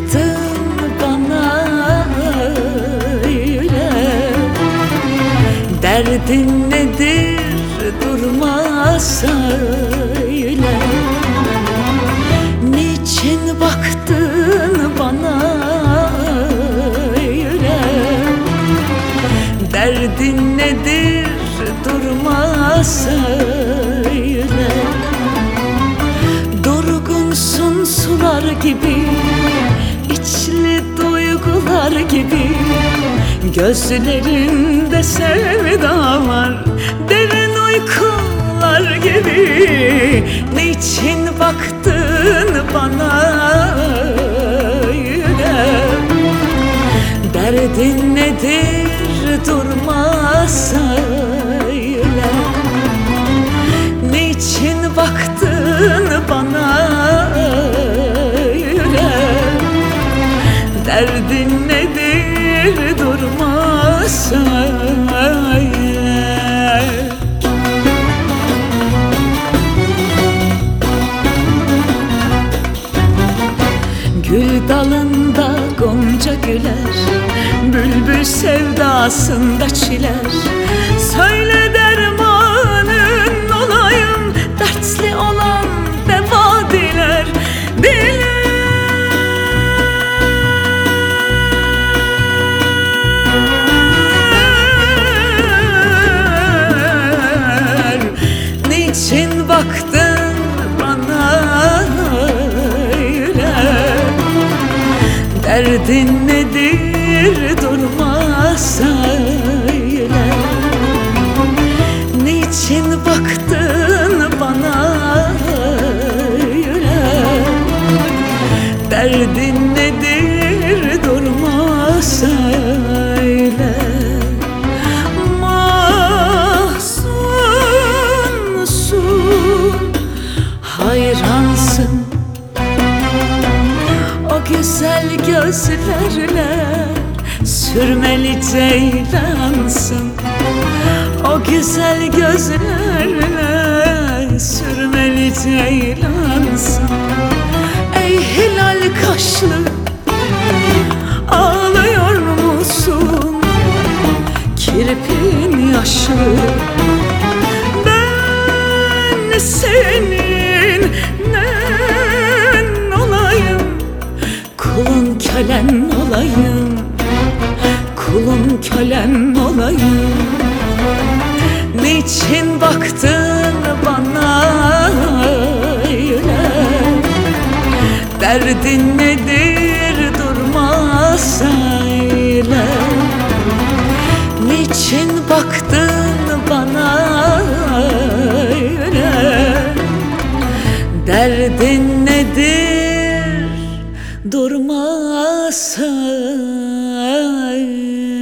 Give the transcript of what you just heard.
baktın bana öyle? Derdin nedir durma söyle. Niçin baktın bana öyle? Derdin nedir durma söyle. Durgunsun sular gibi, içli duygular gibi. Gözlerinde sevda var, derin uykular gibi. Niçin baktın bana öyle? Derdin nedir durma söyle. Niçin baktın bana öyle? Derdin nedir durma söyle. Gül dalında gonca güler, bülbül sevdasında çiler. Söyle dermanın olayım, dertli olan deva diler. Niçin baktın bana öyle? Derdin nedir durma söyle. Niçin baktın bana öyle? Derdin nedir durma söyle. Hayransın o güzel gözlerle, sürmeli ceylansın. O güzel gözlerle, sürmeli ceylansın. Ey hilal kaşlı, ağlıyor musun? Kirpin yaşlı, ben senin nen olayım, kulun kölen olayım, kulun kölen olayım. Niçin baktın bana öyle? Derdin nedir durma söyle. Niçin baktın bana öyle? Derdin nedir durma söyle.